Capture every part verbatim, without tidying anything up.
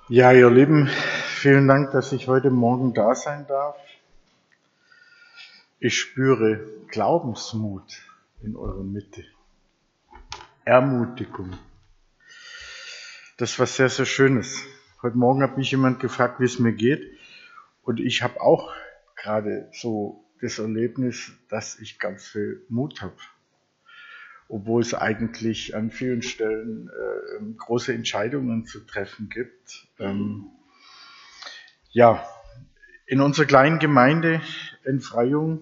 Ja, ihr Lieben, vielen Dank, dass ich heute Morgen da sein darf. Ich spüre Glaubensmut in eurer Mitte, Ermutigung. Das ist was sehr, sehr Schönes. Heute Morgen hat mich jemand gefragt, wie es mir geht. Und ich habe auch gerade so das Erlebnis, dass ich ganz viel Mut habe. Obwohl es eigentlich an vielen Stellen äh, große Entscheidungen zu treffen gibt. Ähm, ja, in unserer kleinen Gemeinde in Freyung,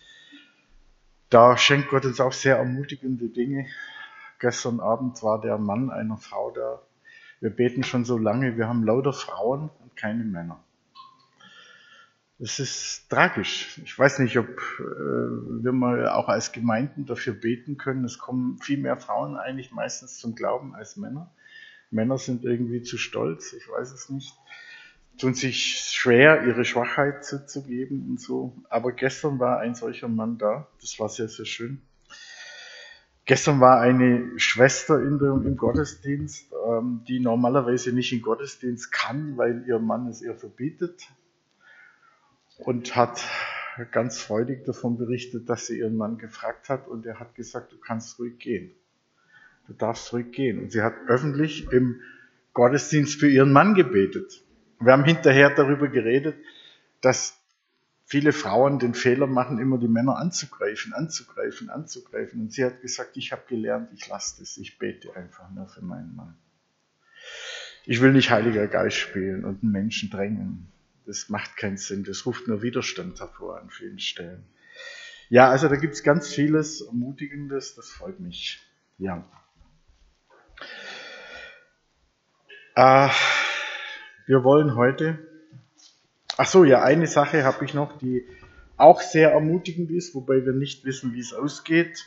da schenkt Gott uns auch sehr ermutigende Dinge. Gestern Abend war der Mann einer Frau da. Wir beten schon so lange, wir haben lauter Frauen und keine Männer. Das ist tragisch. Ich weiß nicht, ob äh, wir mal auch als Gemeinden dafür beten können. Es kommen viel mehr Frauen eigentlich meistens zum Glauben als Männer. Männer sind irgendwie zu stolz, ich weiß es nicht. Tun sich schwer, ihre Schwachheit zuzugeben und so. Aber gestern war ein solcher Mann da. Das war sehr, sehr schön. Gestern war eine Schwester in der, im Gottesdienst, ähm, die normalerweise nicht in den Gottesdienst kann, weil ihr Mann es ihr verbietet. Und hat ganz freudig davon berichtet, dass sie ihren Mann gefragt hat und er hat gesagt, du kannst ruhig gehen. Du darfst ruhig gehen. Und sie hat öffentlich im Gottesdienst für ihren Mann gebetet. Wir haben hinterher darüber geredet, dass viele Frauen den Fehler machen, immer die Männer anzugreifen, anzugreifen, anzugreifen. Und sie hat gesagt, ich habe gelernt, ich lasse das, ich bete einfach nur für meinen Mann. Ich will nicht Heiliger Geist spielen und einen Menschen drängen. Das macht keinen Sinn, das ruft nur Widerstand hervor an vielen Stellen. Ja, also da gibt es ganz vieles Ermutigendes, das freut mich. Ja. Äh, wir wollen heute, ach so, ja, eine Sache habe ich noch, die auch sehr ermutigend ist, wobei wir nicht wissen, wie es ausgeht.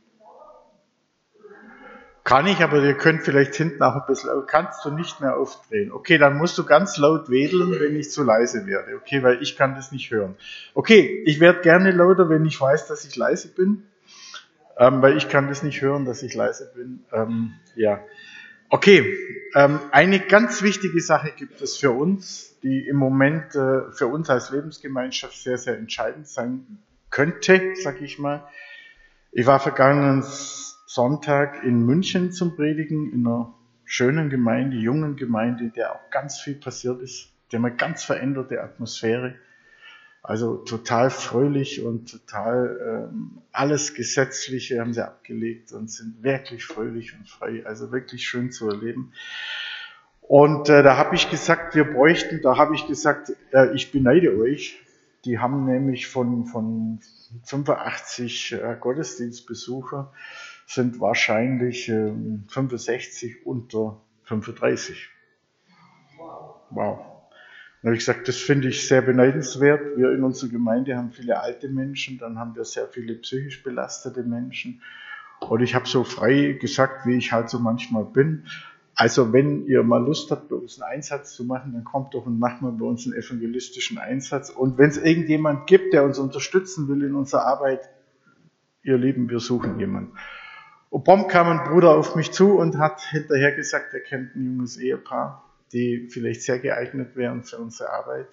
Kann ich, aber ihr könnt vielleicht hinten auch ein bisschen, kannst du nicht mehr aufdrehen. Okay, dann musst du ganz laut wedeln, wenn ich zu leise werde. Okay, weil ich kann das nicht hören. Okay, ich werde gerne lauter, wenn ich weiß, dass ich leise bin. Ähm, weil ich kann das nicht hören, dass ich leise bin. Ähm, ja. Okay, ähm, eine ganz wichtige Sache gibt es für uns, die im Moment äh, für uns als Lebensgemeinschaft sehr, sehr entscheidend sein könnte, sag ich mal. Ich war vergangenen Sonntag in München zum Predigen, in einer schönen Gemeinde, jungen Gemeinde, in der auch ganz viel passiert ist. Die haben eine ganz veränderte Atmosphäre. Also total fröhlich und total ähm, alles Gesetzliche haben sie abgelegt und sind wirklich fröhlich und frei. Also wirklich schön zu erleben. Und äh, da habe ich gesagt, wir bräuchten, da habe ich gesagt, äh, ich beneide euch. Die haben nämlich von, von fünfundachtzig äh, Gottesdienstbesucher sind wahrscheinlich äh, fünfundsechzig unter fünfunddreißig. Wow. Dann habe ich gesagt, das finde ich sehr beneidenswert. Wir in unserer Gemeinde haben viele alte Menschen, dann haben wir sehr viele psychisch belastete Menschen. Und ich habe so frei gesagt, wie ich halt so manchmal bin. Also wenn ihr mal Lust habt, bei uns einen Einsatz zu machen, dann kommt doch und macht mal bei uns einen evangelistischen Einsatz. Und wenn es irgendjemand gibt, der uns unterstützen will in unserer Arbeit, ihr Lieben, wir suchen jemanden. Und prompt kam ein Bruder auf mich zu und hat hinterher gesagt, er kennt ein junges Ehepaar, die vielleicht sehr geeignet wären für unsere Arbeit.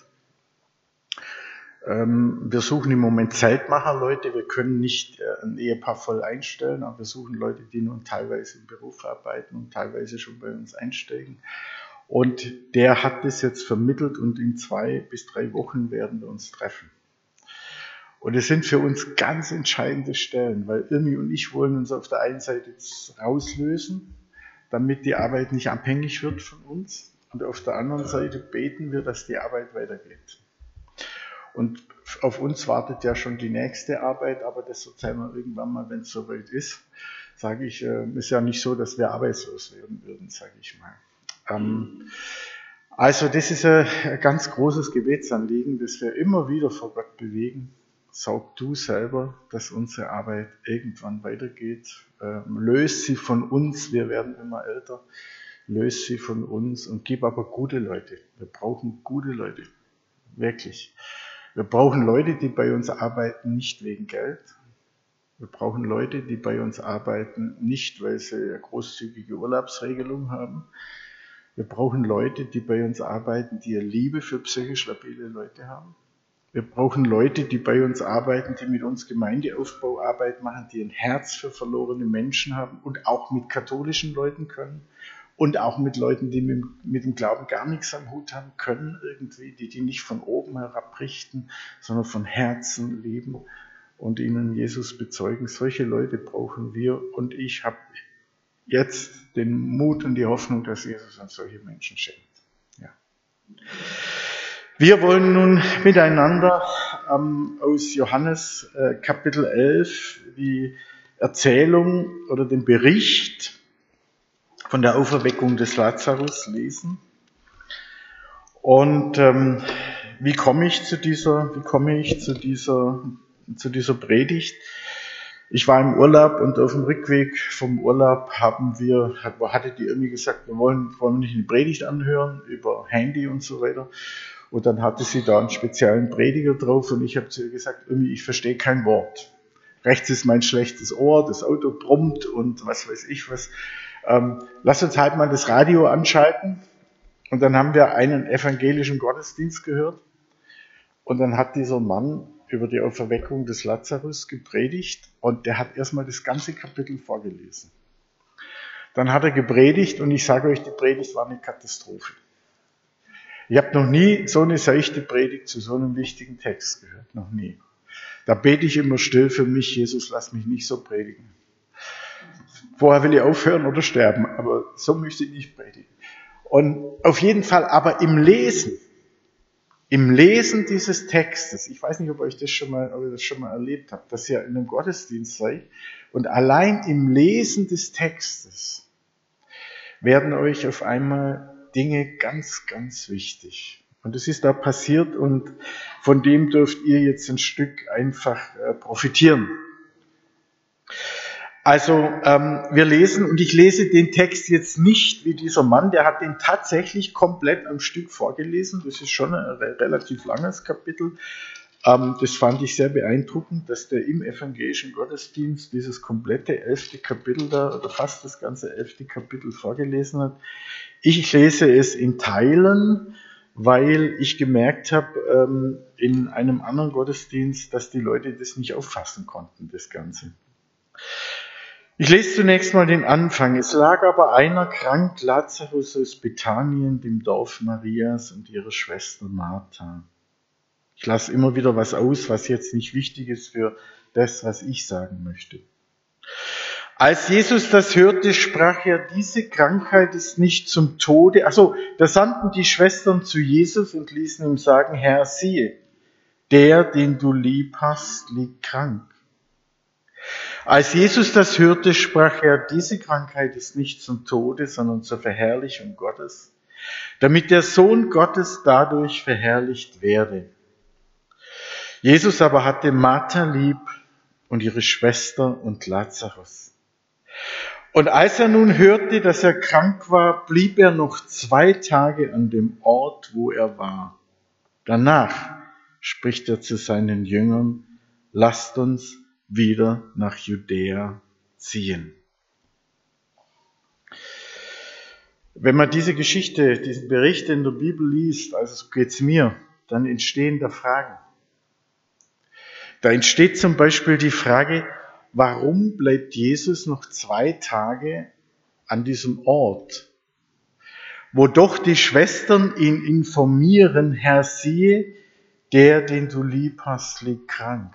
Ähm, wir suchen im Moment Zeitmacher-Leute. Wir können nicht äh, ein Ehepaar voll einstellen, aber wir suchen Leute, die nun teilweise im Beruf arbeiten und teilweise schon bei uns einsteigen. Und der hat das jetzt vermittelt und in zwei bis drei Wochen werden wir uns treffen. Und es sind für uns ganz entscheidende Stellen, weil Irmi und ich wollen uns auf der einen Seite rauslösen, damit die Arbeit nicht abhängig wird von uns. Und auf der anderen Seite beten wir, dass die Arbeit weitergeht. Und auf uns wartet ja schon die nächste Arbeit, aber das erzählen wir irgendwann mal, wenn es soweit ist. Sage ich, äh, ist ja nicht so, dass wir arbeitslos werden würden, sage ich mal. Ähm, also das ist ein ganz großes Gebetsanliegen, das wir immer wieder vor Gott bewegen. Saug du selber, dass unsere Arbeit irgendwann weitergeht. Ähm, löst sie von uns, wir werden immer älter. Löst sie von uns und gib aber gute Leute. Wir brauchen gute Leute, wirklich. Wir brauchen Leute, die bei uns arbeiten, nicht wegen Geld. Wir brauchen Leute, die bei uns arbeiten, nicht weil sie eine großzügige Urlaubsregelung haben. Wir brauchen Leute, die bei uns arbeiten, die eine Liebe für psychisch labile Leute haben. Wir brauchen Leute, die bei uns arbeiten, die mit uns Gemeindeaufbauarbeit machen, die ein Herz für verlorene Menschen haben und auch mit katholischen Leuten können und auch mit Leuten, die mit, mit dem Glauben gar nichts am Hut haben können irgendwie, die die nicht von oben herab richten, sondern von Herzen lieben und ihnen Jesus bezeugen. Solche Leute brauchen wir und ich habe jetzt den Mut und die Hoffnung, dass Jesus uns solche Menschen schenkt. Ja. Wir wollen nun miteinander ähm, aus Johannes äh, Kapitel elf die Erzählung oder den Bericht von der Auferweckung des Lazarus lesen. Und ähm, wie komme ich zu dieser, wie komme ich zu dieser, zu dieser Predigt? Ich war im Urlaub und auf dem Rückweg vom Urlaub haben wir, hatte die irgendwie gesagt, wir wollen, wollen wir nicht eine Predigt anhören über Handy und so weiter. Und dann hatte sie da einen speziellen Prediger drauf und ich habe zu ihr gesagt, irgendwie, ich verstehe kein Wort. Rechts ist mein schlechtes Ohr, das Auto brummt und was weiß ich was. Ähm, lass uns halt mal das Radio anschalten. Und dann haben wir einen evangelischen Gottesdienst gehört. Und dann hat dieser Mann über die Auferweckung des Lazarus gepredigt und der hat erstmal das ganze Kapitel vorgelesen. Dann hat er gepredigt und ich sage euch, die Predigt war eine Katastrophe. Ich habe noch nie so eine seichte Predigt zu so einem wichtigen Text gehört, noch nie. Da bete ich immer still für mich, Jesus, lass mich nicht so predigen. Vorher will ich aufhören oder sterben, aber so möchte ich nicht predigen. Und auf jeden Fall aber im Lesen, im Lesen dieses Textes, ich weiß nicht, ob ihr das schon mal, ob ihr das schon mal erlebt habt, dass ihr in einem Gottesdienst seid und allein im Lesen des Textes werden euch auf einmal Dinge ganz, ganz wichtig. Und das ist da passiert und von dem dürft ihr jetzt ein Stück einfach äh, profitieren. Also ähm, wir lesen, und ich lese den Text jetzt nicht wie dieser Mann, der hat den tatsächlich komplett am Stück vorgelesen. Das ist schon ein re- relativ langes Kapitel. Ähm, das fand ich sehr beeindruckend, dass der im evangelischen Gottesdienst dieses komplette elfte Kapitel da, oder fast das ganze elfte Kapitel vorgelesen hat. Ich lese es in Teilen, weil ich gemerkt habe ähm, in einem anderen Gottesdienst, dass die Leute das nicht auffassen konnten, das Ganze. Ich lese zunächst mal den Anfang. Es lag aber einer krank, Lazarus aus Bethanien, dem Dorf Marias und ihrer Schwester Martha. Ich lasse immer wieder was aus, was jetzt nicht wichtig ist für das, was ich sagen möchte. Als Jesus das hörte, sprach er, diese Krankheit ist nicht zum Tode. Also, da sandten die Schwestern zu Jesus und ließen ihm sagen, Herr, siehe, der, den du lieb hast, liegt krank. Als Jesus das hörte, sprach er, diese Krankheit ist nicht zum Tode, sondern zur Verherrlichung Gottes, damit der Sohn Gottes dadurch verherrlicht werde. Jesus aber hatte Martha lieb und ihre Schwester und Lazarus. Und als er nun hörte, dass er krank war, blieb er noch zwei Tage an dem Ort, wo er war. Danach spricht er zu seinen Jüngern, lasst uns wieder nach Judäa ziehen. Wenn man diese Geschichte, diesen Bericht in der Bibel liest, also so geht's mir, dann entstehen da Fragen. Da entsteht zum Beispiel die Frage, warum bleibt Jesus noch zwei Tage an diesem Ort, wo doch die Schwestern ihn informieren, Herr, siehe, der, den du lieb hast, liegt krank.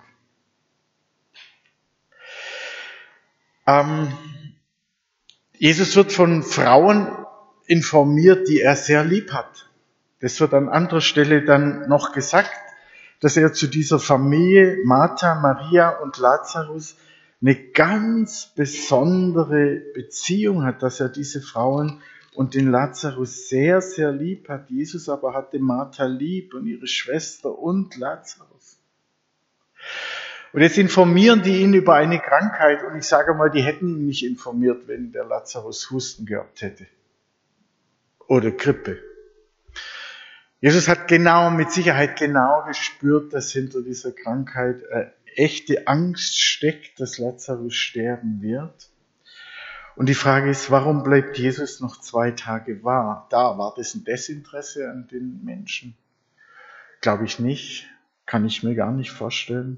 Ähm, Jesus wird von Frauen informiert, die er sehr lieb hat. Das wird an anderer Stelle dann noch gesagt, dass er zu dieser Familie Martha, Maria und Lazarus eine ganz besondere Beziehung hat, dass er diese Frauen und den Lazarus sehr, sehr lieb hat. Jesus aber hatte Martha lieb und ihre Schwester und Lazarus. Und jetzt informieren die ihn über eine Krankheit und ich sage mal, die hätten ihn nicht informiert, wenn der Lazarus Husten gehabt hätte. Oder Grippe. Jesus hat genau, mit Sicherheit genau gespürt, dass hinter dieser Krankheit äh, echte Angst steckt, dass Lazarus sterben wird. Und die Frage ist, warum bleibt Jesus noch zwei Tage da? War das ein Desinteresse an den Menschen? Glaube ich nicht. Kann ich mir gar nicht vorstellen.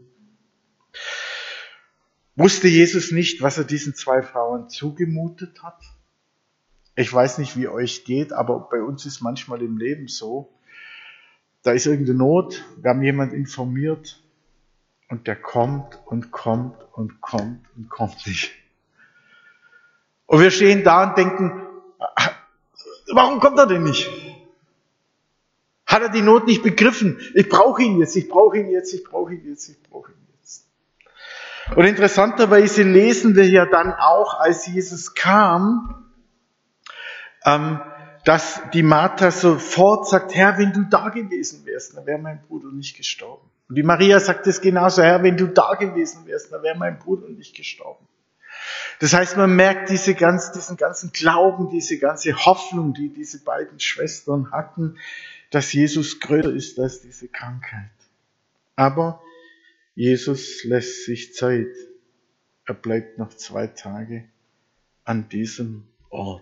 Wusste Jesus nicht, was er diesen zwei Frauen zugemutet hat? Ich weiß nicht, wie euch geht, aber bei uns ist manchmal im Leben so, da ist irgendeine Not, wir haben jemand informiert und der kommt und kommt und kommt und kommt nicht. Und wir stehen da und denken, warum kommt er denn nicht? Hat er die Not nicht begriffen? Ich brauche ihn jetzt, ich brauche ihn jetzt, ich brauche ihn jetzt, ich brauche ihn jetzt. Und interessanterweise lesen wir ja dann auch, als Jesus kam, ähm, dass die Martha sofort sagt, Herr, wenn du da gewesen wärst, dann wäre mein Bruder nicht gestorben. Und die Maria sagt es genauso, Herr, wenn du da gewesen wärst, dann wäre mein Bruder nicht gestorben. Das heißt, man merkt diese ganz, diesen ganzen Glauben, diese ganze Hoffnung, die diese beiden Schwestern hatten, dass Jesus größer ist als diese Krankheit. Aber Jesus lässt sich Zeit. Er bleibt noch zwei Tage an diesem Ort.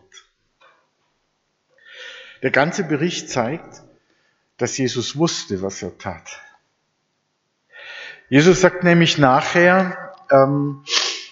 Der ganze Bericht zeigt, dass Jesus wusste, was er tat. Jesus sagt nämlich nachher, ähm,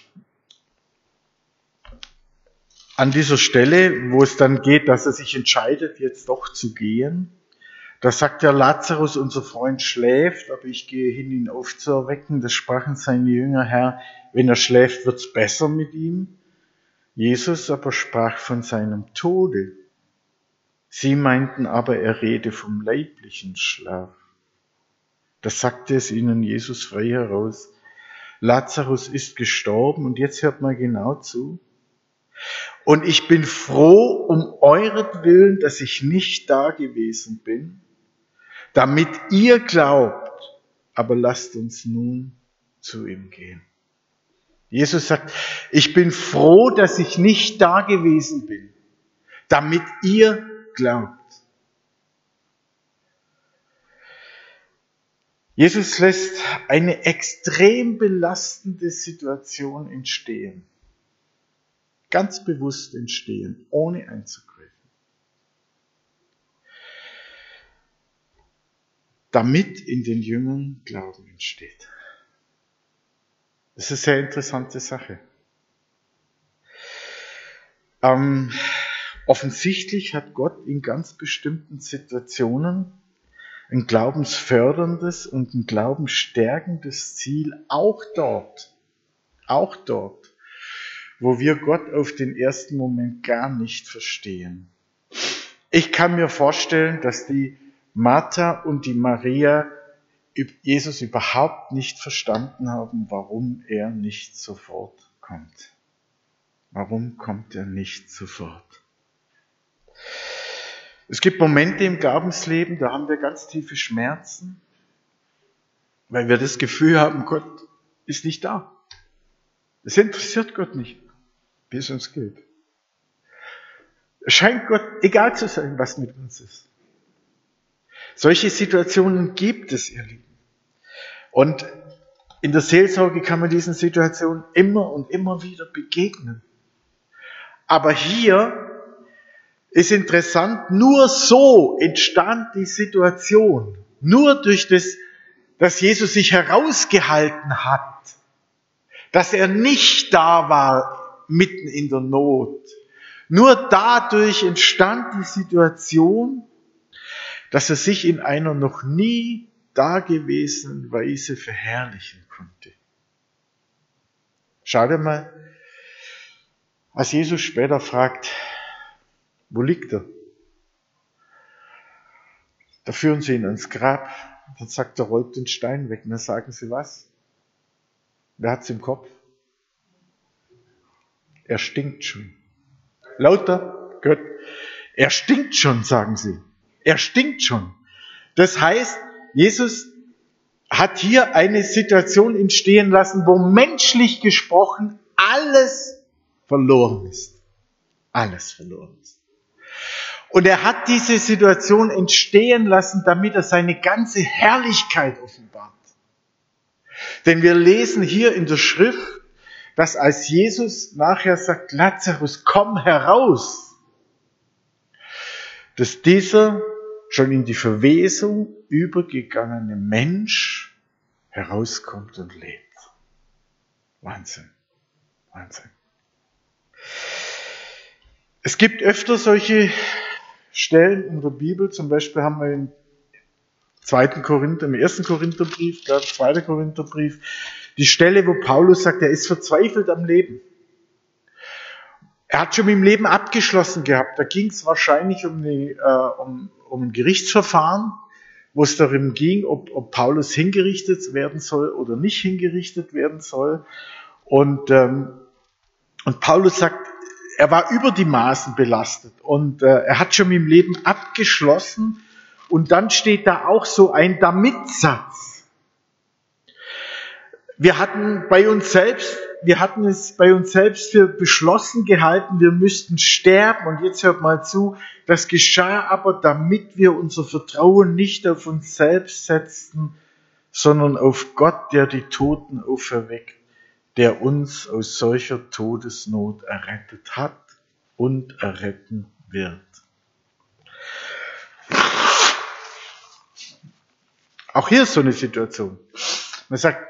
an dieser Stelle, wo es dann geht, dass er sich entscheidet, jetzt doch zu gehen, da sagt der Lazarus, unser Freund schläft, aber ich gehe hin, ihn aufzuerwecken. Das sprachen seine Jünger, Herr, wenn er schläft, wird's besser mit ihm. Jesus aber sprach von seinem Tode. Sie meinten aber, er rede vom leiblichen Schlaf. Da sagte es ihnen Jesus frei heraus, Lazarus ist gestorben, und jetzt hört mal genau zu. Und ich bin froh um euretwillen, dass ich nicht da gewesen bin, damit ihr glaubt, aber lasst uns nun zu ihm gehen. Jesus sagt, ich bin froh, dass ich nicht da gewesen bin, damit ihr glaubt. Jesus lässt eine extrem belastende Situation entstehen. Ganz bewusst entstehen, ohne einzugreifen. Damit in den Jüngern Glauben entsteht. Das ist eine sehr interessante Sache. Ähm, offensichtlich hat Gott in ganz bestimmten Situationen ein glaubensförderndes und ein glaubensstärkendes Ziel, auch dort, auch dort, wo wir Gott auf den ersten Moment gar nicht verstehen. Ich kann mir vorstellen, dass die Martha und die Maria Jesus überhaupt nicht verstanden haben, warum er nicht sofort kommt. Warum kommt er nicht sofort? Es gibt Momente im Glaubensleben, da haben wir ganz tiefe Schmerzen, weil wir das Gefühl haben, Gott ist nicht da. Es interessiert Gott nicht, wie es uns geht. Es scheint Gott egal zu sein, was mit uns ist. Solche Situationen gibt es, ihr Lieben. Und in der Seelsorge kann man diesen Situationen immer und immer wieder begegnen. Aber hier ist interessant, nur so entstand die Situation. Nur durch das, dass Jesus sich herausgehalten hat, dass er nicht da war mitten in der Not. Nur dadurch entstand die Situation, dass er sich in einer noch nie dagewesenen Weise verherrlichen konnte. Schau dir mal, als Jesus später fragt, wo liegt er? Da führen sie ihn ans Grab. Dann sagt er, rollt den Stein weg. Und dann sagen sie, was? Wer hat's im Kopf? Er stinkt schon. Lauter, gut. Er stinkt schon, sagen sie. Er stinkt schon. Das heißt, Jesus hat hier eine Situation entstehen lassen, wo menschlich gesprochen alles verloren ist. Alles verloren ist. Und er hat diese Situation entstehen lassen, damit er seine ganze Herrlichkeit offenbart. Denn wir lesen hier in der Schrift, dass als Jesus nachher sagt, Lazarus, komm heraus, dass dieser schon in die Verwesung übergegangene Mensch herauskommt und lebt. Wahnsinn, Wahnsinn. Es gibt öfter solche Stellen in der Bibel, zum Beispiel haben wir im zweiten Korinther, im ersten Korintherbrief, der zweite Korintherbrief, die Stelle, wo Paulus sagt, er ist verzweifelt am Leben. Er hat schon mit dem Leben abgeschlossen gehabt. Da ging es wahrscheinlich um, eine, äh, um, um ein Gerichtsverfahren, wo es darum ging, ob, ob Paulus hingerichtet werden soll oder nicht hingerichtet werden soll. Und, ähm, und Paulus sagt, er war über die Maßen belastet und äh, er hat schon mit dem Leben abgeschlossen. Und dann steht da auch so ein Damit-Satz. Wir hatten bei uns selbst, wir hatten es bei uns selbst für beschlossen gehalten, wir müssten sterben. Und jetzt hört mal zu, das geschah aber, damit wir unser Vertrauen nicht auf uns selbst setzten, sondern auf Gott, der die Toten auferweckt, der uns aus solcher Todesnot errettet hat und erretten wird. Auch hier ist so eine Situation. Man sagt,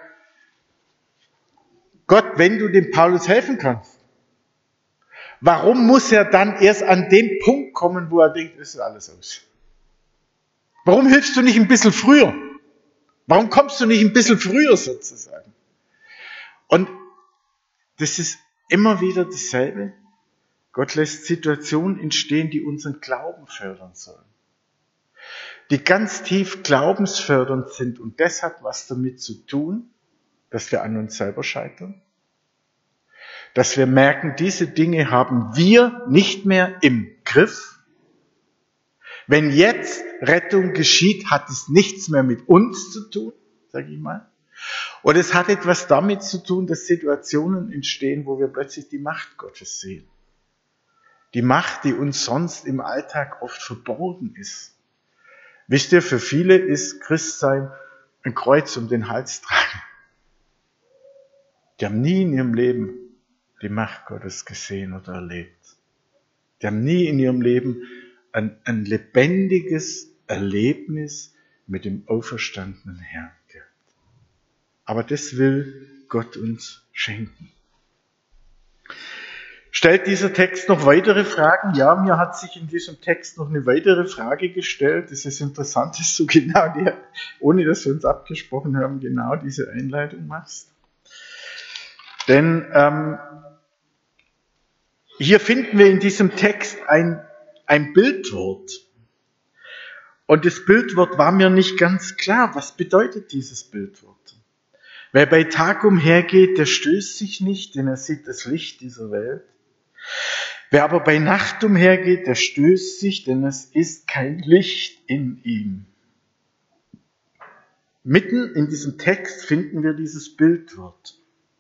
Gott, wenn du dem Paulus helfen kannst, warum muss er dann erst an den Punkt kommen, wo er denkt, es ist alles aus? Warum hilfst du nicht ein bisschen früher? Warum kommst du nicht ein bisschen früher sozusagen? Und das ist immer wieder dasselbe. Gott lässt Situationen entstehen, die unseren Glauben fördern sollen. Die ganz tief glaubensfördernd sind und das hat was damit zu tun, dass wir an uns selber scheitern. Dass wir merken, diese Dinge haben wir nicht mehr im Griff. Wenn jetzt Rettung geschieht, hat es nichts mehr mit uns zu tun, sage ich mal. Und es hat etwas damit zu tun, dass Situationen entstehen, wo wir plötzlich die Macht Gottes sehen. Die Macht, die uns sonst im Alltag oft verborgen ist. Wisst ihr, für viele ist Christsein ein Kreuz um den Hals tragen. Die haben nie in ihrem Leben die Macht Gottes gesehen oder erlebt. Die haben nie in ihrem Leben ein, ein lebendiges Erlebnis mit dem auferstandenen Herrn gehabt. Aber das will Gott uns schenken. Stellt dieser Text noch weitere Fragen? Ja, mir hat sich in diesem Text noch eine weitere Frage gestellt. Es ist interessant, dass du genau, die, ohne dass wir uns abgesprochen haben, genau diese Einleitung machst. Denn ähm, hier finden wir in diesem Text ein, ein Bildwort. Und das Bildwort war mir nicht ganz klar. Was bedeutet dieses Bildwort? Wer bei Tag umhergeht, der stößt sich nicht, denn er sieht das Licht dieser Welt. Wer aber bei Nacht umhergeht, der stößt sich, denn es ist kein Licht in ihm. Mitten in diesem Text finden wir dieses Bildwort.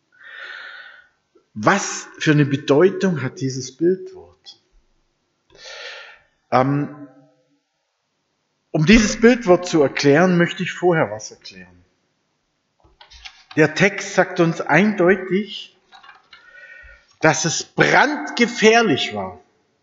Was für eine Bedeutung hat dieses Bildwort? Ähm, um dieses Bildwort zu erklären, möchte ich vorher was erklären. Der Text sagt uns eindeutig, dass es brandgefährlich war,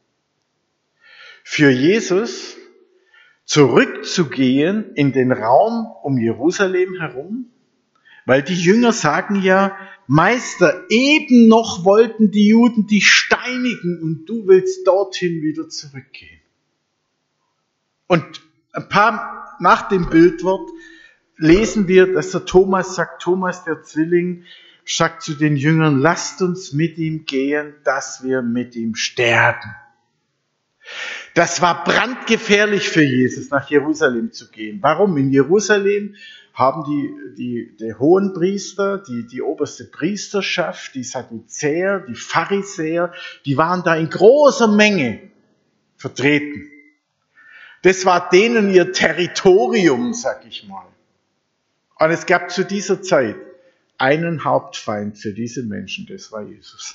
für Jesus zurückzugehen in den Raum um Jerusalem herum, weil die Jünger sagen ja, Meister, eben noch wollten die Juden dich steinigen und du willst dorthin wieder zurückgehen. Und ein paar nach dem Bildwort lesen wir, dass der Thomas sagt, Thomas der Zwilling, sagt zu den Jüngern, lasst uns mit ihm gehen, dass wir mit ihm sterben. Das war brandgefährlich für Jesus, nach Jerusalem zu gehen. Warum? In Jerusalem haben die, die, die Hohenpriester, die, die oberste Priesterschaft, die Sadduzäer, die Pharisäer, die waren da in großer Menge vertreten. Das war denen ihr Territorium, sag ich mal. Und es gab zu dieser Zeit einen Hauptfeind für diese Menschen, das war Jesus.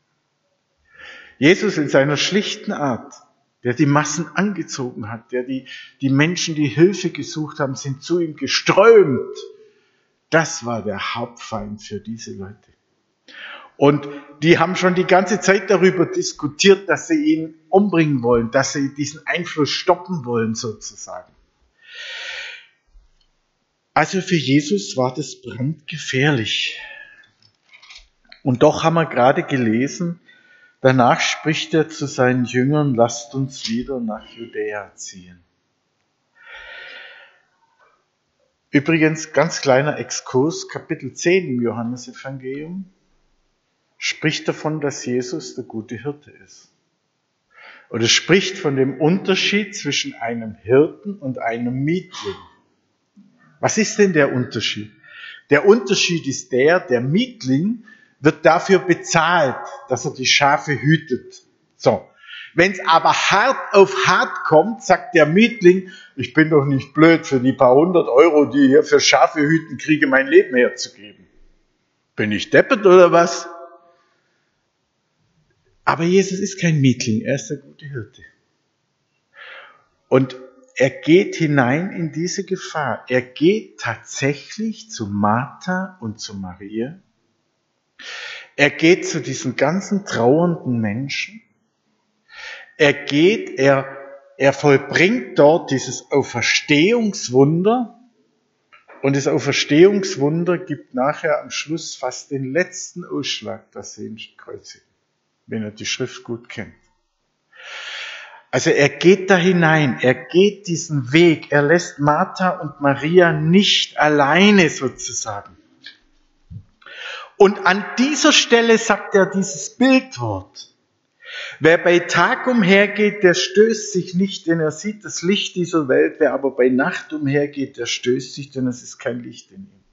Jesus in seiner schlichten Art, der die Massen angezogen hat, der die, die Menschen, die Hilfe gesucht haben, sind zu ihm geströmt. Das war der Hauptfeind für diese Leute. Und die haben schon die ganze Zeit darüber diskutiert, dass sie ihn umbringen wollen, dass sie diesen Einfluss stoppen wollen sozusagen. Also für Jesus war das brandgefährlich. Und doch haben wir gerade gelesen, danach spricht er zu seinen Jüngern, lasst uns wieder nach Judäa ziehen. Übrigens, ganz kleiner Exkurs, Kapitel zehn im Johannesevangelium spricht davon, dass Jesus der gute Hirte ist. Oder spricht von dem Unterschied zwischen einem Hirten und einem Mietling. Was ist denn der Unterschied? Der Unterschied ist der, der Mietling wird dafür bezahlt, dass er die Schafe hütet. So. Wenn es aber hart auf hart kommt, sagt der Mietling, ich bin doch nicht blöd, für die paar hundert Euro, die ich hier für Schafe hüten kriege, mein Leben herzugeben. Bin ich deppert oder was? Aber Jesus ist kein Mietling, er ist der gute Hirte. Und er geht hinein in diese Gefahr. Er geht tatsächlich zu Martha und zu Maria. Er geht zu diesen ganzen trauernden Menschen. Er geht, er, er vollbringt dort dieses Auferstehungswunder. Und das Auferstehungswunder gibt nachher am Schluss fast den letzten Ausschlag, dass sie ihn kreuzigen, wenn er die Schrift gut kennt. Also er geht da hinein, er geht diesen Weg, er lässt Martha und Maria nicht alleine sozusagen. Und an dieser Stelle sagt er dieses Bildwort. Wer bei Tag umhergeht, der stößt sich nicht, denn er sieht das Licht dieser Welt. Wer aber bei Nacht umhergeht, der stößt sich, denn es ist kein Licht in ihm.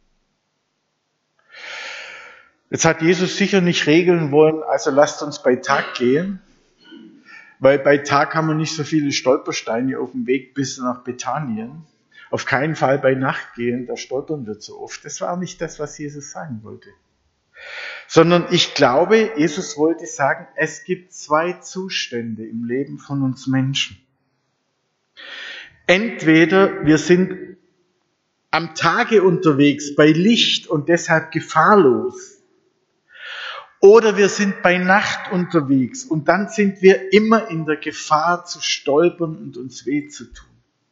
Jetzt hat Jesus sicher nicht regeln wollen, also lasst uns bei Tag gehen. Weil bei Tag haben wir nicht so viele Stolpersteine auf dem Weg bis nach Bethanien. Auf keinen Fall bei Nacht gehen, da stolpern wir zu oft. Das war nicht das, was Jesus sagen wollte. Sondern ich glaube, Jesus wollte sagen, es gibt zwei Zustände im Leben von uns Menschen. Entweder wir sind am Tage unterwegs bei Licht und deshalb gefahrlos. Oder wir sind bei Nacht unterwegs und dann sind wir immer in der Gefahr zu stolpern und uns weh zu tun.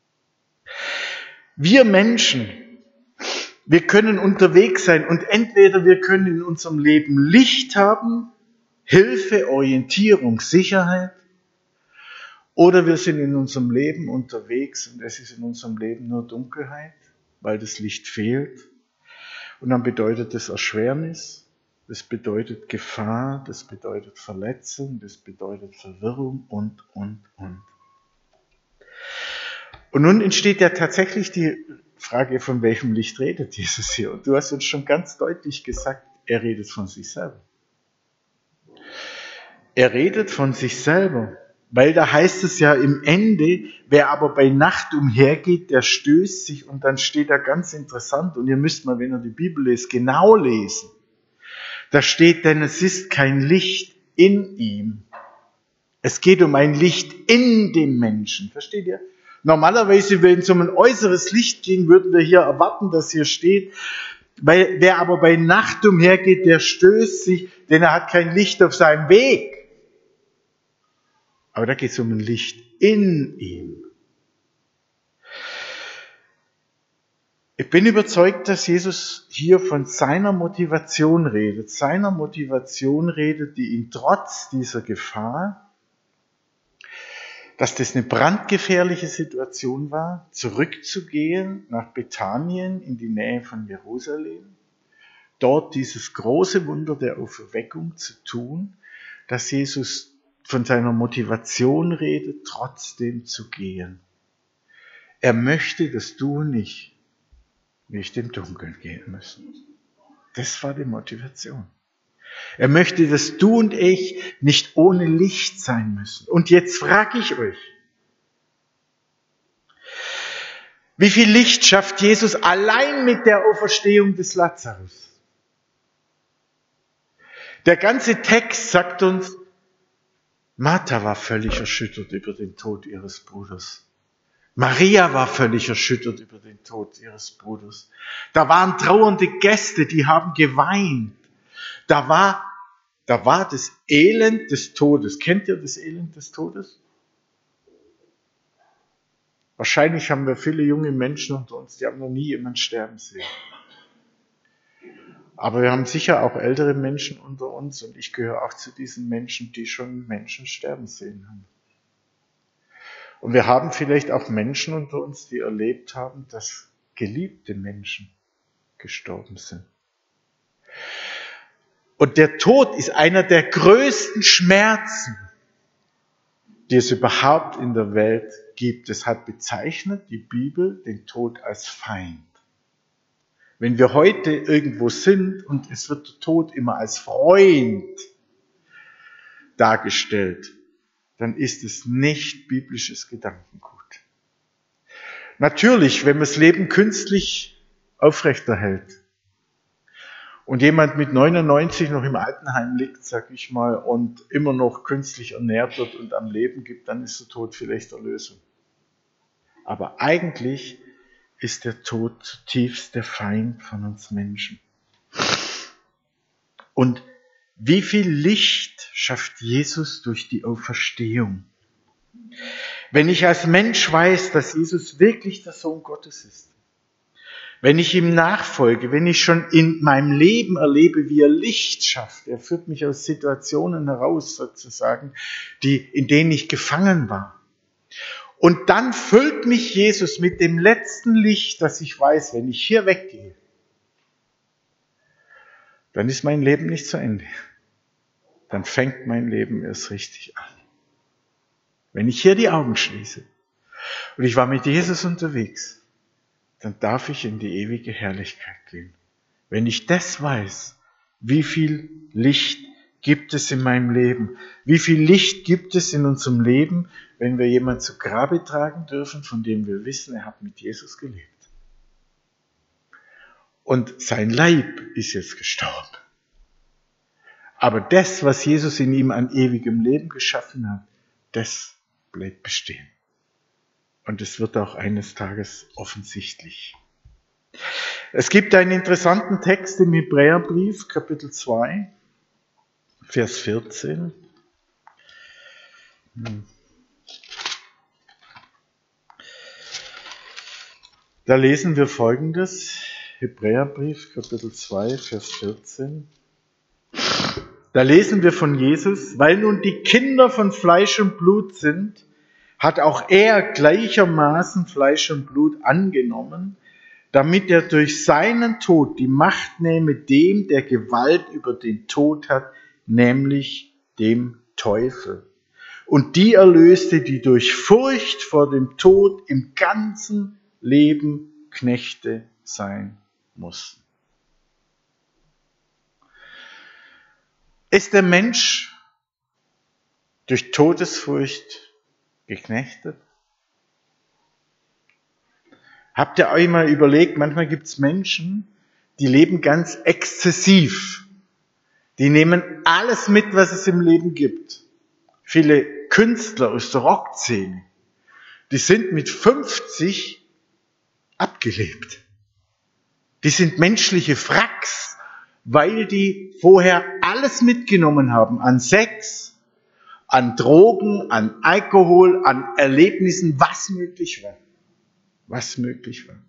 Wir Menschen, wir können unterwegs sein und entweder wir können in unserem Leben Licht haben, Hilfe, Orientierung, Sicherheit, oder wir sind in unserem Leben unterwegs und es ist in unserem Leben nur Dunkelheit, weil das Licht fehlt. Und dann bedeutet das Erschwernis. Das bedeutet Gefahr, das bedeutet Verletzung, das bedeutet Verwirrung und, und, und. Und nun entsteht ja tatsächlich die Frage, von welchem Licht redet Jesus hier? Und du hast uns schon ganz deutlich gesagt, er redet von sich selber. Er redet von sich selber, weil da heißt es ja im Ende, wer aber bei Nacht umhergeht, der stößt sich, und dann steht da ganz interessant, und ihr müsst mal, wenn ihr die Bibel lest, genau lesen. Da steht, denn es ist kein Licht in ihm. Es geht um ein Licht in dem Menschen. Versteht ihr? Normalerweise, wenn es um ein äußeres Licht ging, würden wir hier erwarten, dass hier steht, weil wer aber bei Nacht umhergeht, der stößt sich, denn er hat kein Licht auf seinem Weg. Aber da geht es um ein Licht in ihm. Ich bin überzeugt, dass Jesus hier von seiner Motivation redet, seiner Motivation redet, die ihn trotz dieser Gefahr, dass das eine brandgefährliche Situation war, zurückzugehen nach Bethanien in die Nähe von Jerusalem, dort dieses große Wunder der Auferweckung zu tun, dass Jesus von seiner Motivation redet, trotzdem zu gehen. Er möchte, dass du und ich nicht im Dunkeln gehen müssen. Das war die Motivation. Er möchte, dass du und ich nicht ohne Licht sein müssen. Und jetzt frage ich euch, wie viel Licht schafft Jesus allein mit der Auferstehung des Lazarus? Der ganze Text sagt uns, Martha war völlig erschüttert über den Tod ihres Bruders. Maria war völlig erschüttert über den Tod ihres Bruders. Da waren trauernde Gäste, die haben geweint. Da war da war das Elend des Todes. Kennt ihr das Elend des Todes? Wahrscheinlich haben wir viele junge Menschen unter uns, die haben noch nie jemanden sterben sehen. Aber wir haben sicher auch ältere Menschen unter uns und ich gehöre auch zu diesen Menschen, die schon Menschen sterben sehen haben. Und wir haben vielleicht auch Menschen unter uns, die erlebt haben, dass geliebte Menschen gestorben sind. Und der Tod ist einer der größten Schmerzen, die es überhaupt in der Welt gibt. Deshalb bezeichnet die Bibel den Tod als Feind. Wenn wir heute irgendwo sind und es wird der Tod immer als Freund dargestellt, dann ist es nicht biblisches Gedankengut. Natürlich, wenn man das Leben künstlich aufrechterhält und jemand mit neunundneunzig noch im Altenheim liegt, sag ich mal, und immer noch künstlich ernährt wird und am Leben gibt, dann ist der Tod vielleicht Erlösung. Aber eigentlich ist der Tod zutiefst der Feind von uns Menschen. Und wie viel Licht schafft Jesus durch die Auferstehung? Wenn ich als Mensch weiß, dass Jesus wirklich der Sohn Gottes ist, wenn ich ihm nachfolge, wenn ich schon in meinem Leben erlebe, wie er Licht schafft, er führt mich aus Situationen heraus sozusagen, die, in denen ich gefangen war. Und dann füllt mich Jesus mit dem letzten Licht, dass ich weiß, wenn ich hier weggehe, dann ist mein Leben nicht zu Ende. Dann fängt mein Leben erst richtig an. Wenn ich hier die Augen schließe und ich war mit Jesus unterwegs, dann darf ich in die ewige Herrlichkeit gehen. Wenn ich das weiß, wie viel Licht gibt es in meinem Leben? Wie viel Licht gibt es in unserem Leben, wenn wir jemanden zu Grabe tragen dürfen, von dem wir wissen, er hat mit Jesus gelebt? Und sein Leib ist jetzt gestorben. Aber das, was Jesus in ihm an ewigem Leben geschaffen hat, das bleibt bestehen. Und es wird auch eines Tages offensichtlich. Es gibt einen interessanten Text im Hebräerbrief, Kapitel zwei, Vers vierzehn. Da lesen wir Folgendes, Hebräerbrief, Kapitel zwei, Vers vierzehn. Da lesen wir von Jesus: Weil nun die Kinder von Fleisch und Blut sind, hat auch er gleichermaßen Fleisch und Blut angenommen, damit er durch seinen Tod die Macht nehme dem, der Gewalt über den Tod hat, nämlich dem Teufel. Und die erlöste, die durch Furcht vor dem Tod im ganzen Leben Knechte sein mussten. Ist der Mensch durch Todesfurcht geknechtet? Habt ihr euch mal überlegt, manchmal gibt es Menschen, die leben ganz exzessiv. Die nehmen alles mit, was es im Leben gibt. Viele Künstler aus der Rockszene, die sind mit fünfzig abgelebt. Die sind menschliche Wracks, weil die vorher alles mitgenommen haben an Sex, an Drogen, an Alkohol, an Erlebnissen, was möglich war. Was möglich war.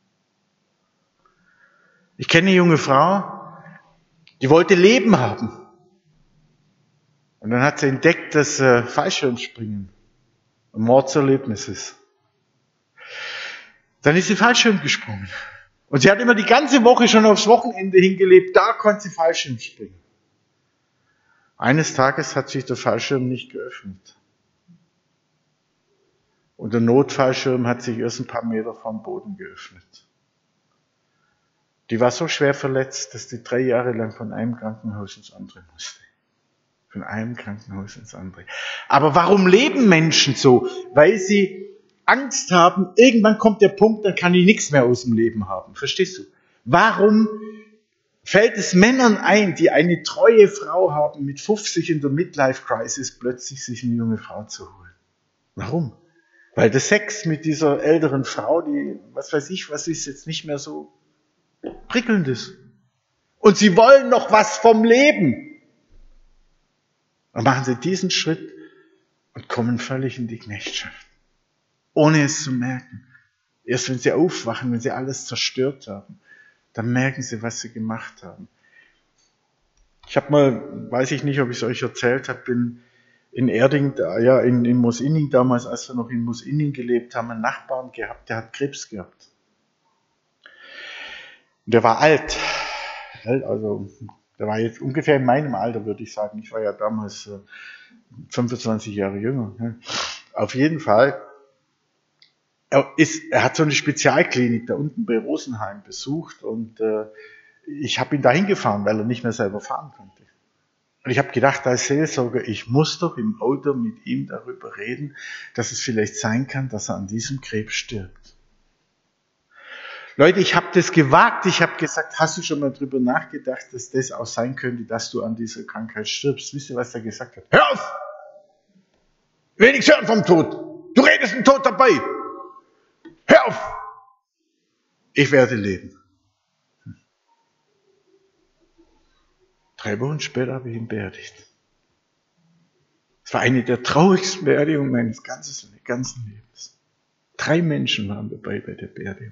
Ich kenne eine junge Frau, die wollte Leben haben. Und dann hat sie entdeckt, dass äh, Fallschirmspringen ein Mordserlebnis ist. Dann ist sie Fallschirm gesprungen. Und sie hat immer die ganze Woche schon aufs Wochenende hingelebt, da konnte sie Fallschirm springen. Eines Tages hat sich der Fallschirm nicht geöffnet. Und der Notfallschirm hat sich erst ein paar Meter vom Boden geöffnet. Die war so schwer verletzt, dass die drei Jahre lang von einem Krankenhaus ins andere musste. Von einem Krankenhaus ins andere. Aber warum leben Menschen so? Weil sie Angst haben, irgendwann kommt der Punkt, dann kann ich nichts mehr aus dem Leben haben. Verstehst du? Warum fällt es Männern ein, die eine treue Frau haben, mit fünfzig in der Midlife-Crisis plötzlich sich eine junge Frau zu holen? Warum? Weil der Sex mit dieser älteren Frau, die, was weiß ich, was ist, jetzt nicht mehr so prickelnd ist. Und sie wollen noch was vom Leben. Dann machen sie diesen Schritt und kommen völlig in die Knechtschaft, ohne es zu merken. Erst wenn sie aufwachen, wenn sie alles zerstört haben, dann merken sie, was sie gemacht haben. Ich habe mal, weiß ich nicht, ob ich es euch erzählt habe, bin in Erding, ja, in, in Moosinning damals, als wir noch in Moosinning gelebt haben, einen Nachbarn gehabt, der hat Krebs gehabt. Und der war alt, also der war jetzt ungefähr in meinem Alter, würde ich sagen. Ich war ja damals äh, fünfundzwanzig Jahre jünger. Ne? Auf jeden Fall, er, ist, er hat so eine Spezialklinik da unten bei Rosenheim besucht und äh, ich habe ihn dahin gefahren, weil er nicht mehr selber fahren konnte. Und ich habe gedacht, als Seelsorger, ich muss doch im Auto mit ihm darüber reden, dass es vielleicht sein kann, dass er an diesem Krebs stirbt. Leute, ich habe das gewagt, ich habe gesagt, hast du schon mal drüber nachgedacht, dass das auch sein könnte, dass du an dieser Krankheit stirbst? Wisst ihr, was er gesagt hat? Hör auf! Ich will nichts hören vom Tod. Du redest den Tod dabei. Hör auf! Ich werde leben. Drei Wochen später habe ich ihn beerdigt. Es war eine der traurigsten Beerdigungen meines ganzen, ganzen Lebens. Drei Menschen waren dabei bei der Beerdigung.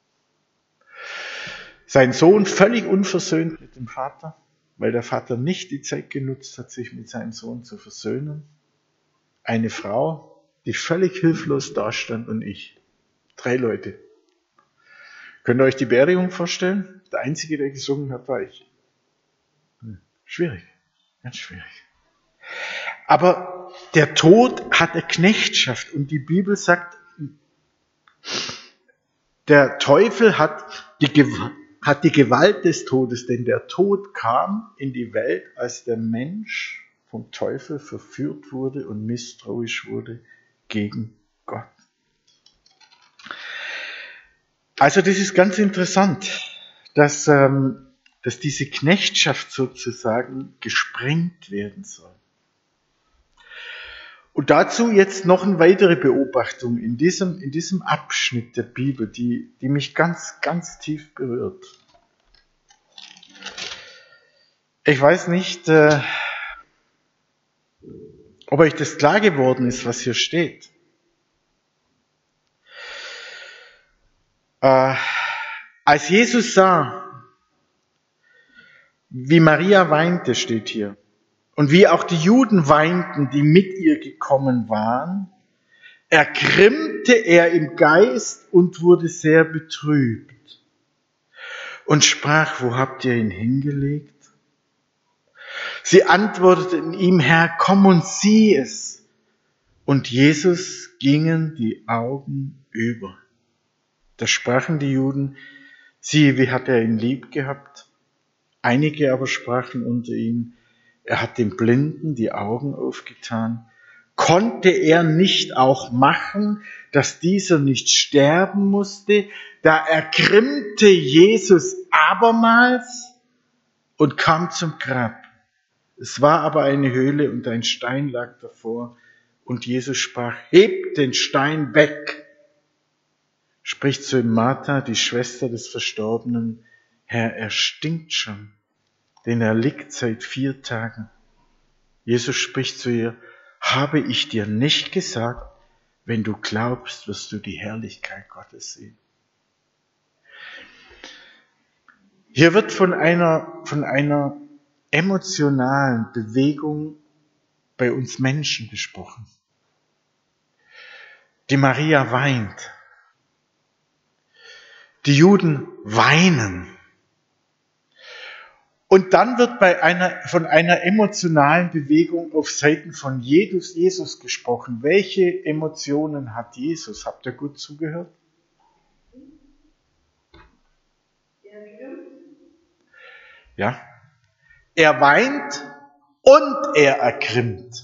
Sein Sohn völlig unversöhnt mit dem Vater, weil der Vater nicht die Zeit genutzt hat, sich mit seinem Sohn zu versöhnen. Eine Frau, die völlig hilflos dastand und ich. Drei Leute. Könnt ihr euch die Beerdigung vorstellen? Der Einzige, der gesungen hat, war ich. Schwierig, ganz schwierig. Aber der Tod hat eine Knechtschaft und die Bibel sagt, der Teufel hat die, hat die Gewalt des Todes, denn der Tod kam in die Welt, als der Mensch vom Teufel verführt wurde und misstrauisch wurde gegen Gott. Also das ist ganz interessant, dass, ähm, dass diese Knechtschaft sozusagen gesprengt werden soll. Und dazu jetzt noch eine weitere Beobachtung in diesem, in diesem Abschnitt der Bibel, die, die mich ganz, ganz tief berührt. Ich weiß nicht, äh, ob euch das klar geworden ist, was hier steht. Äh, als Jesus sah, wie Maria weinte, steht hier, und wie auch die Juden weinten, die mit ihr gekommen waren, ergrimmte er im Geist und wurde sehr betrübt und sprach, wo habt ihr ihn hingelegt? Sie antworteten ihm, Herr, komm und sieh es. Und Jesus gingen die Augen über. Da sprachen die Juden, siehe, wie hat er ihn lieb gehabt? Einige aber sprachen unter ihnen, er hat dem Blinden die Augen aufgetan. Konnte er nicht auch machen, dass dieser nicht sterben musste? Da ergrimmte Jesus abermals und kam zum Grab. Es war aber eine Höhle und ein Stein lag davor. Und Jesus sprach, hebt den Stein weg. Spricht zu ihm Martha, die Schwester des Verstorbenen, Herr, er stinkt schon, denn er liegt seit vier Tagen. Jesus spricht zu ihr, habe ich dir nicht gesagt, wenn du glaubst, wirst du die Herrlichkeit Gottes sehen. Hier wird von einer, von einer emotionalen Bewegung bei uns Menschen gesprochen. Die Maria weint. Die Juden weinen. Und dann wird bei einer, von einer emotionalen Bewegung auf Seiten von Jesus, Jesus gesprochen. Welche Emotionen hat Jesus? Habt ihr gut zugehört? Ja. Er weint und er ergrimmt.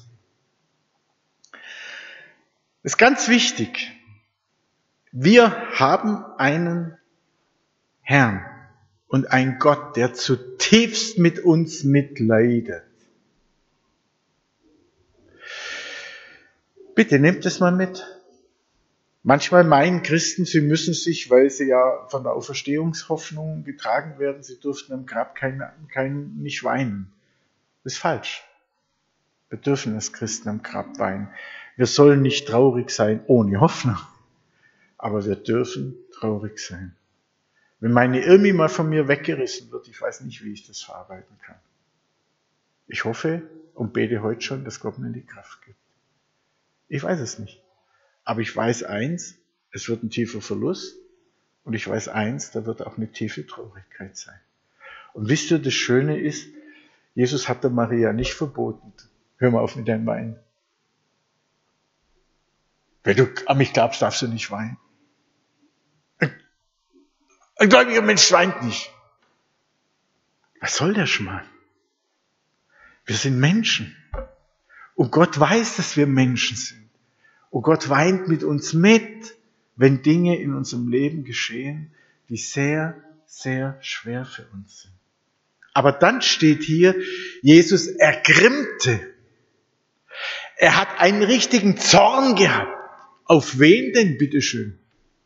Das ist ganz wichtig. Wir haben einen Herrn und einen Gott, der zutiefst mit uns mitleidet. Bitte nehmt es mal mit. Manchmal meinen Christen, sie müssen sich, weil sie ja von der Auferstehungshoffnung getragen werden, sie dürften am Grab kein, kein, nicht weinen. Das ist falsch. Wir dürfen als Christen am Grab weinen. Wir sollen nicht traurig sein ohne Hoffnung, aber wir dürfen traurig sein. Wenn meine Irmi mal von mir weggerissen wird, ich weiß nicht, wie ich das verarbeiten kann. Ich hoffe und bete heute schon, dass Gott mir die Kraft gibt. Ich weiß es nicht. Aber ich weiß eins, es wird ein tiefer Verlust. Und ich weiß eins, da wird auch eine tiefe Traurigkeit sein. Und wisst ihr, das Schöne ist, Jesus hat der Maria nicht verboten, hör mal auf mit deinem Weinen. Wenn du an mich glaubst, darfst du nicht weinen. Ein gläubiger Mensch weint nicht. Was soll der Schmarrn? Wir sind Menschen. Und Gott weiß, dass wir Menschen sind. Und Gott weint mit uns mit, wenn Dinge in unserem Leben geschehen, die sehr, sehr schwer für uns sind. Aber dann steht hier, Jesus ergrimmte. Er hat einen richtigen Zorn gehabt. Auf wen denn, bitteschön?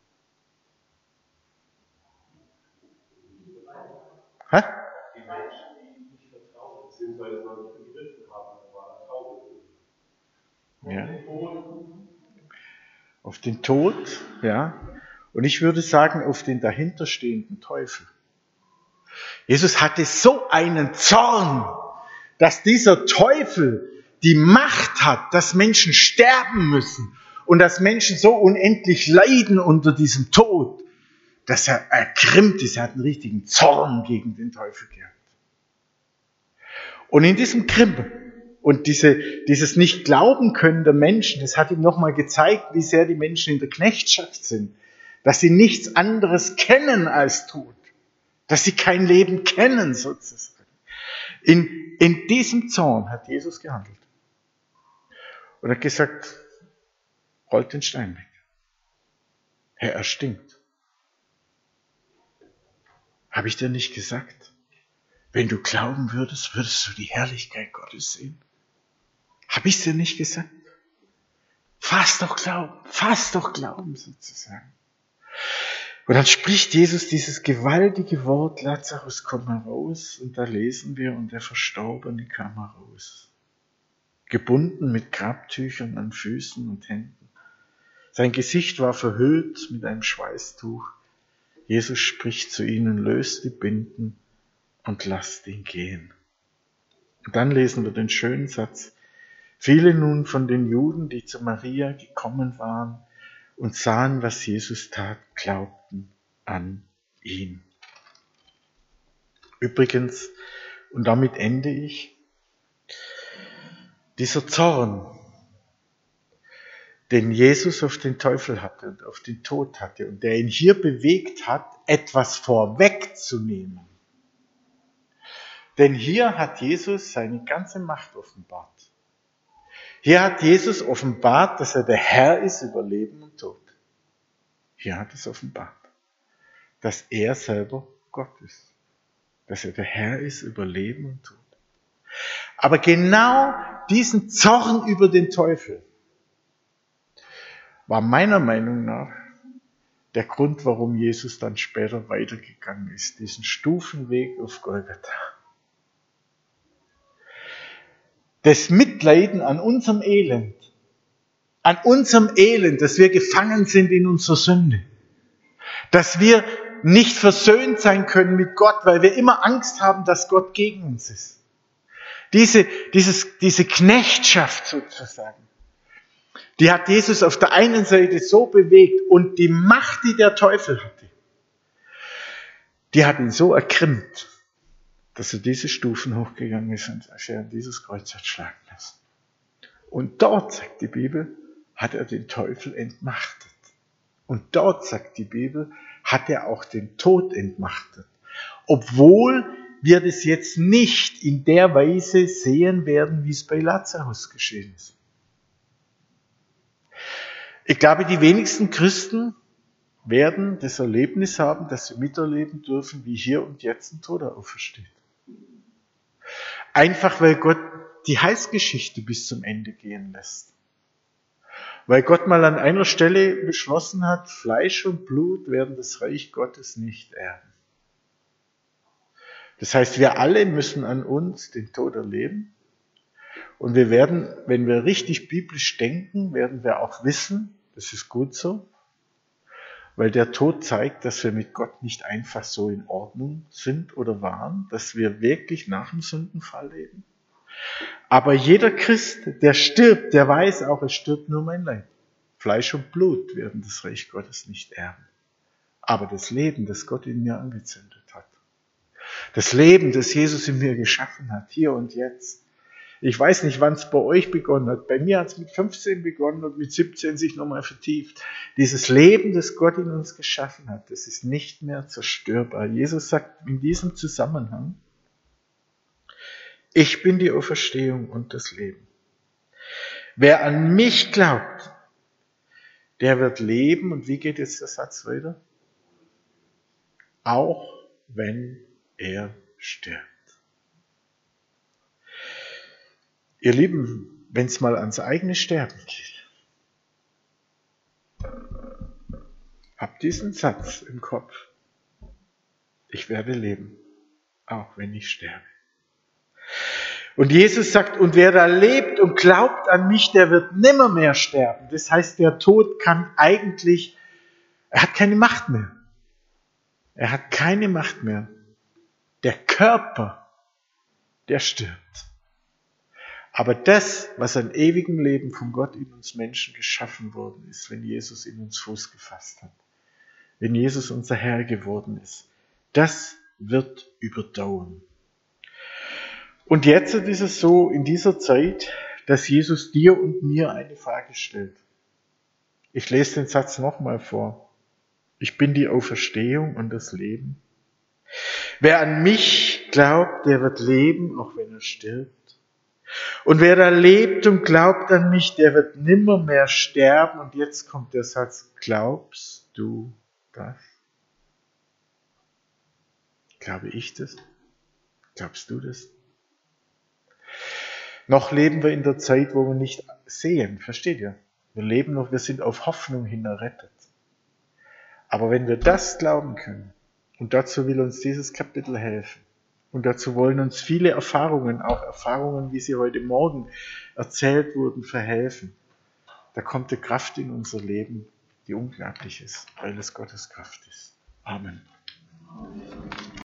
Hä? Die Menschen, die nicht vertrauen, beziehungsweise noch nicht begriffen haben, war Taube. Ja. Auf den Tod, ja. Und ich würde sagen, auf den dahinterstehenden Teufel. Jesus hatte so einen Zorn, dass dieser Teufel die Macht hat, dass Menschen sterben müssen und dass Menschen so unendlich leiden unter diesem Tod, dass er ergrimmt ist. Er hat einen richtigen Zorn gegen den Teufel gehabt. Und in diesem Grimm und diese, dieses Nicht-Glauben-Können der Menschen, das hat ihm nochmal gezeigt, wie sehr die Menschen in der Knechtschaft sind. Dass sie nichts anderes kennen als Tod. Dass sie kein Leben kennen, sozusagen. In, in diesem Zorn hat Jesus gehandelt. Und hat gesagt, rollt den Stein weg. Herr, er stinkt. Habe ich dir nicht gesagt? Wenn du glauben würdest, würdest du die Herrlichkeit Gottes sehen. Habe ich es dir nicht gesagt? Fass doch Glauben, fass doch Glauben sozusagen. Und dann spricht Jesus dieses gewaltige Wort, Lazarus, komm heraus. Und da lesen wir, und der Verstorbene kam heraus. Gebunden mit Grabtüchern an Füßen und Händen. Sein Gesicht war verhüllt mit einem Schweißtuch. Jesus spricht zu ihnen, löst die Binden und lasst ihn gehen. Und dann lesen wir den schönen Satz. Viele nun von den Juden, die zu Maria gekommen waren und sahen, was Jesus tat, glaubten an ihn. Übrigens, und damit ende ich, dieser Zorn, den Jesus auf den Teufel hatte und auf den Tod hatte und der ihn hier bewegt hat, etwas vorwegzunehmen. Denn hier hat Jesus seine ganze Macht offenbart. Hier hat Jesus offenbart, dass er der Herr ist über Leben und Tod. Hier hat es offenbart, dass er selber Gott ist. Dass er der Herr ist über Leben und Tod. Aber genau diesen Zorn über den Teufel war meiner Meinung nach der Grund, warum Jesus dann später weitergegangen ist, diesen Stufenweg auf Golgatha. Das Mitleiden an unserem Elend, an unserem Elend, dass wir gefangen sind in unserer Sünde, dass wir nicht versöhnt sein können mit Gott, weil wir immer Angst haben, dass Gott gegen uns ist. Diese, dieses, diese Knechtschaft sozusagen, die hat Jesus auf der einen Seite so bewegt und die Macht, die der Teufel hatte, die hat ihn so ergrimmt, dass er diese Stufen hochgegangen ist und er an dieses Kreuz hat schlagen lassen. Und dort, sagt die Bibel, hat er den Teufel entmachtet. Und dort, sagt die Bibel, hat er auch den Tod entmachtet. Obwohl wir das jetzt nicht in der Weise sehen werden, wie es bei Lazarus geschehen ist. Ich glaube, die wenigsten Christen werden das Erlebnis haben, dass sie miterleben dürfen, wie hier und jetzt ein Toter aufersteht. Einfach, weil Gott die Heilsgeschichte bis zum Ende gehen lässt. Weil Gott mal an einer Stelle beschlossen hat, Fleisch und Blut werden das Reich Gottes nicht erben. Das heißt, wir alle müssen an uns den Tod erleben. Und wir werden, wenn wir richtig biblisch denken, werden wir auch wissen, das ist gut so, weil der Tod zeigt, dass wir mit Gott nicht einfach so in Ordnung sind oder waren, dass wir wirklich nach dem Sündenfall leben. Aber jeder Christ, der stirbt, der weiß auch, es stirbt nur mein Leib. Fleisch und Blut werden das Reich Gottes nicht erben. Aber das Leben, das Gott in mir angezündet hat, das Leben, das Jesus in mir geschaffen hat, hier und jetzt. Ich weiß nicht, wann es bei euch begonnen hat. Bei mir hat es mit fünfzehn begonnen und mit siebzehn sich nochmal vertieft. Dieses Leben, das Gott in uns geschaffen hat, das ist nicht mehr zerstörbar. Jesus sagt in diesem Zusammenhang, ich bin die Auferstehung und das Leben. Wer an mich glaubt, der wird leben. Und wie geht jetzt der Satz weiter? Auch wenn er stirbt. Ihr Lieben, wenn es mal ans eigene Sterben geht, habt diesen Satz im Kopf. Ich werde leben, auch wenn ich sterbe. Und Jesus sagt, und wer da lebt und glaubt an mich, der wird nimmermehr sterben. Das heißt, der Tod kann eigentlich, er hat keine Macht mehr. Er hat keine Macht mehr. Der Körper, der stirbt. Aber das, was an ewigem Leben von Gott in uns Menschen geschaffen worden ist, wenn Jesus in uns Fuß gefasst hat, wenn Jesus unser Herr geworden ist, das wird überdauern. Und jetzt ist es so in dieser Zeit, dass Jesus dir und mir eine Frage stellt. Ich lese den Satz nochmal vor. Ich bin die Auferstehung und das Leben. Wer an mich glaubt, der wird leben, auch wenn er stirbt. Und wer da lebt und glaubt an mich, der wird nimmermehr sterben. Und jetzt kommt der Satz, glaubst du das? Glaube ich das? Glaubst du das? Noch leben wir in der Zeit, wo wir nicht sehen, versteht ihr? Wir leben noch, wir sind auf Hoffnung hin errettet. Aber wenn wir das glauben können, und dazu will uns dieses Kapitel helfen, und dazu wollen uns viele Erfahrungen, auch Erfahrungen, wie sie heute Morgen erzählt wurden, verhelfen. Da kommt eine Kraft in unser Leben, die unglaublich ist, weil es Gottes Kraft ist. Amen.